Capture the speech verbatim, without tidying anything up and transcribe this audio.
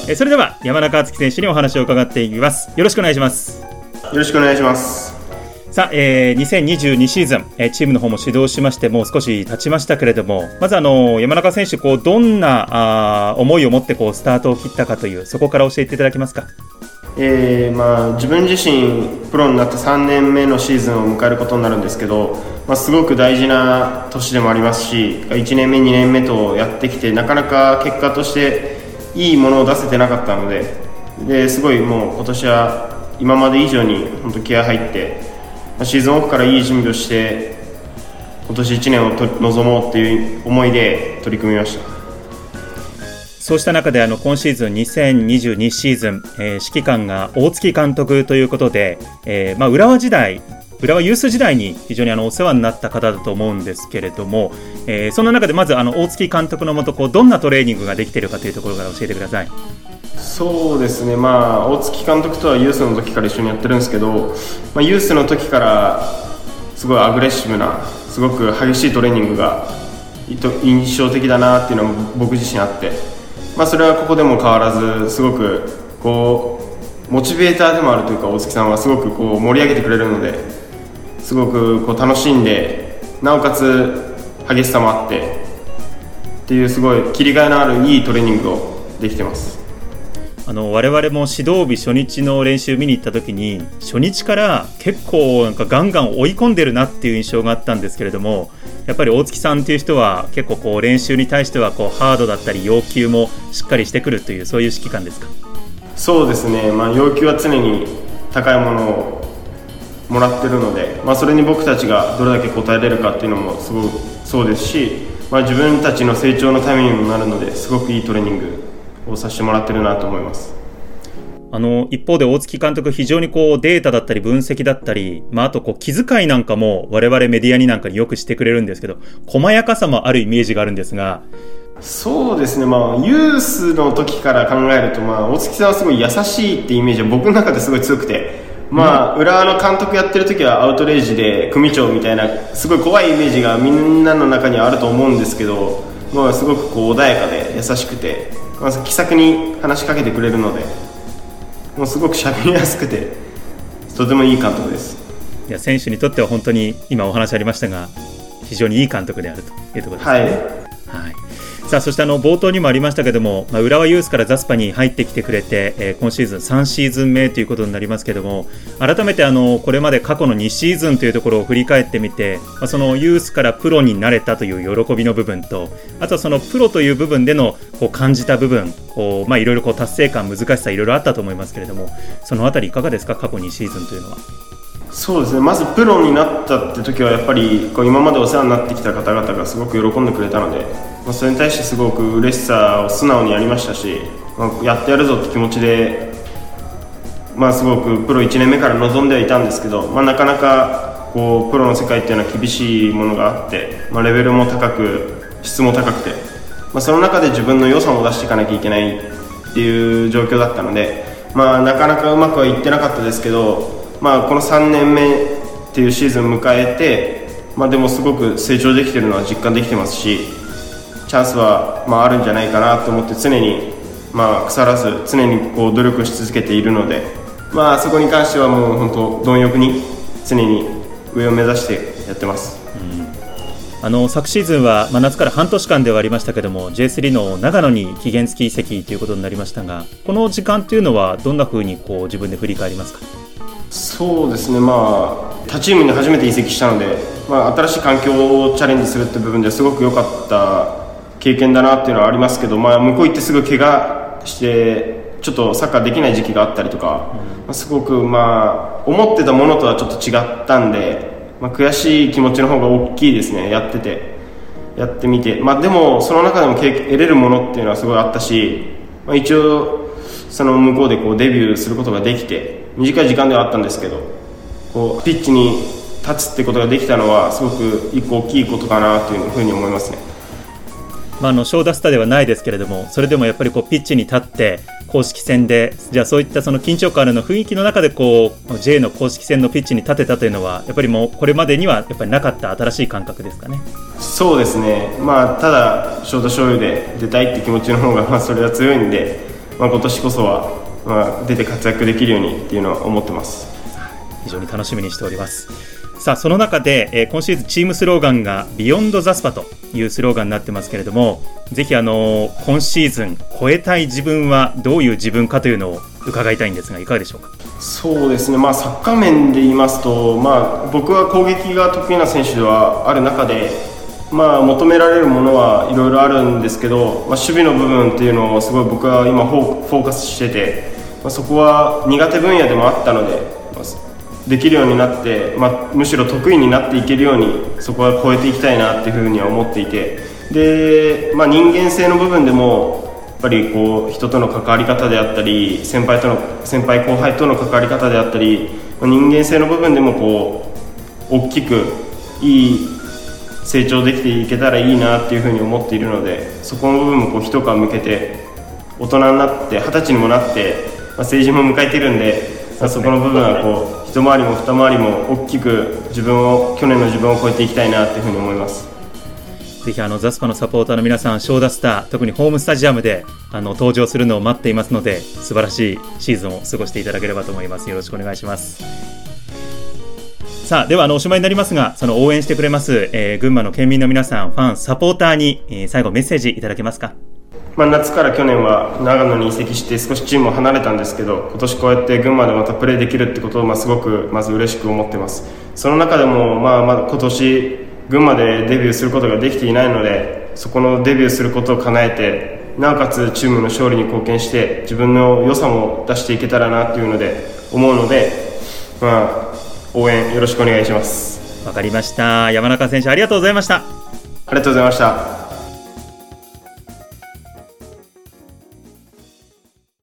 えそれでは山中敦樹選手にお話を伺っていきます。よろしくお願いします。 よろしくお願いします。 さあ、えー、にせんにじゅうにシーズン、えー、チームの方も始動しましてもう少し経ちましたけれども、まずあの山中選手こうどんなあ思いを持ってこうスタートを切ったかという、そこから教えていただけますか。 えーまあ、自分自身プロになってさんねんめのシーズンを迎えることになるんですけど、まあ、すごく大事な年でもありますし、いちねんめにねんめとやってきてなかなか結果としていいものを出せてなかったので、ですごいもう今年は今まで以上に本当気合入ってシーズンオフからいい準備をして今年いちねんをと臨もうっていう思いで取り組みました。 そうした中であの今シーズンにせんにじゅうにシーズン、えー、指揮官が大月監督ということで、えーまあ、浦和時代浦和ユース時代に非常にあのお世話になった方だと思うんですけれども、えー、その中でまずあの大月監督のもとこうどんなトレーニングができているかというところから教えてください。 そうですね、まあ、大月監督とはユースの時から一緒にやってるんですけど、まあ、ユースの時からすごいアグレッシブなすごく激しいトレーニングが印象的だなっていうのも僕自身あって、まあ、それはここでも変わらずすごくこうモチベーターでもあるというか、大月さんはすごくこう盛り上げてくれるのですごくこう楽しんで、なおかつ激しさもあってっていうすごい切り替えのあるいいトレーニングをできてます。 あの我々も指導日初日の練習見に行った時に初日から結構なんかガンガン追い込んでるなっていう印象があったんですけれども、やっぱり大月さんという人は結構こう練習に対してはこうハードだったり要求もしっかりしてくるという、そういう指揮官ですか。 そうですね、まあ、要求は常に高いものをもらってるので、まあ、それに僕たちがどれだけ応えれるかっていうのもすごくそうですし、まあ、自分たちの成長のためにもなるのですごくいいトレーニングをさせてもらってるなと思います。 あの一方で大月監督非常にこうデータだったり分析だったり、まあ、あとこう気遣いなんかも我々メディアになんかによくしてくれるんですけど、細やかさもあるイメージがあるんですが。 そうですね、まあ、ユースの時から考えると、まあ、大月さんはすごい優しいってイメージは僕の中ですごい強くて、まあ、浦和の監督やってる時はアウトレイジで組長みたいなすごい怖いイメージがみんなの中にはあると思うんですけど、まあ、すごくこう穏やかで優しくて、まあ、気さくに話しかけてくれるので、もうすごく喋りやすくてとてもいい監督です。 いや選手にとっては本当に今お話ありましたが非常にいい監督であるというところですね。 はい、はい。 さあそしてあの冒頭にもありましたけども、まあ、浦和ユースからザスパに入ってきてくれて、えー、今シーズンさんシーズン目ということになりますけども、改めてあのこれまで過去のにシーズンというところを振り返ってみて、まあ、そのユースからプロになれたという喜びの部分と、あとはそのプロという部分でのこう感じた部分、こう、まあ、いろいろこう達成感難しさいろいろあったと思いますけれども、そのあたりいかがですか、過去にシーズンというのは。 そうですね、まずプロになったって時はやっぱりこう今までお世話になってきた方々がすごく喜んでくれたので、まあ、それに対してすごく嬉しさを素直にやりましたし、まあ、やってやるぞって気持ちで、まあ、すごくプロいちねんめから望んではいたんですけど、まあ、なかなかこうプロの世界っていうのは厳しいものがあって、まあ、レベルも高く質も高くて、まあ、その中で自分の良さも出していかなきゃいけないっていう状況だったので、まあ、なかなかうまくはいってなかったですけど、まあ、このさんねんめっていうシーズンを迎えて、まあ、でもすごく成長できているのは実感できてますし、チャンスはまああるんじゃないかなと思って常にまあ腐らず常にこう努力し続けているので、まあ、そこに関してはもう本当貪欲に常に上を目指してやってます。 うん、あの昨シーズンは、まあ、夏から半年間ではありましたけども ジェイスリー の長野に期限付き移籍ということになりましたが、この時間というのはどんなふうにこう自分で振り返りますか。 そうですね、まあ、他チームに初めて移籍したので、まあ、新しい環境をチャレンジするって部分ですごく良かった経験だなっていうのはありますけど、まあ、向こう行ってすぐ怪我してちょっとサッカーできない時期があったりとか、うんまあ、すごくまあ思ってたものとはちょっと違ったんで、まあ、悔しい気持ちの方が大きいですね。やっててやってみて、まあ、でもその中でも経験得れるものっていうのはすごいあったし、まあ、一応その向こうでこうデビューすることができて短い時間ではあったんですけど、こうピッチに立つってことができたのはすごく一個大きいことかなというふうに思いますね。 まあ、あのショーダスタではないですけれども、それでもやっぱりこうピッチに立って公式戦で、じゃあそういったその緊張感あるの雰囲気の中でこう J の公式戦のピッチに立てたというのはやっぱりもうこれまでにはやっぱりなかった新しい感覚ですかね。 そうですね、まあ、ただショート醤油で出たいって気持ちの方がまあそれは強いんで、 まあ、今年こそは、まあ、出て活躍できるようにっていうのは思ってます。 非常に楽しみにしております。さあその中で、えー、今シーズンチームスローガンがビヨンドザスパというスローガンになってますけれども、ぜひあのー、今シーズン超えたい自分はどういう自分かというのを伺いたいんですが、いかがでしょうか。 そうですね、まあ、サッカー面で言いますと、まあ、僕は攻撃が得意な選手ではある中で、まあ、求められるものはいろいろあるんですけど、まあ、守備の部分っていうのをすごい僕は今フォーカスしてて、まあ、そこは苦手分野でもあったので、まあできるようになって、まあ、むしろ得意になっていけるようにそこは超えていきたいなっていうふうには思っていて、で、まあ、人間性の部分でもやっぱりこう人との関わり方であったり先輩との先輩後輩との関わり方であったり、人間性の部分でもこう大きくいい成長できていけたらいいなっていうふうに思っているので、そこの部分もこう一皮向けて大人になって二十歳にもなって、まあ、成人も迎えているんで、まあ、そこの部分はこう一回りも二回りも大きく自分を去年の自分を超えていきたいなというふうに思います。 ぜひあのザスパのサポーターの皆さん、ショーダスター特にホームスタジアムであの登場するのを待っていますので、素晴らしいシーズンを過ごしていただければと思います。よろしくお願いします。さあではあのおしまいになりますが、その応援してくれます、えー、群馬の県民の皆さん、ファンサポーターに、えー、最後メッセージいただけますか。 まあ、夏から去年は長野に移籍して少しチームを離れたんですけど、今年こうやって群馬でまたプレーできるってことをまあすごくまず嬉しく思ってます。その中でもまあまだ今年群馬でデビューすることができていないので、そこのデビューすることを叶えて、なおかつチームの勝利に貢献して自分の良さも出していけたらなというので思うので、まあ、応援よろしくお願いします。 わかりました。山中選手、ありがとうございました。 ありがとうございました。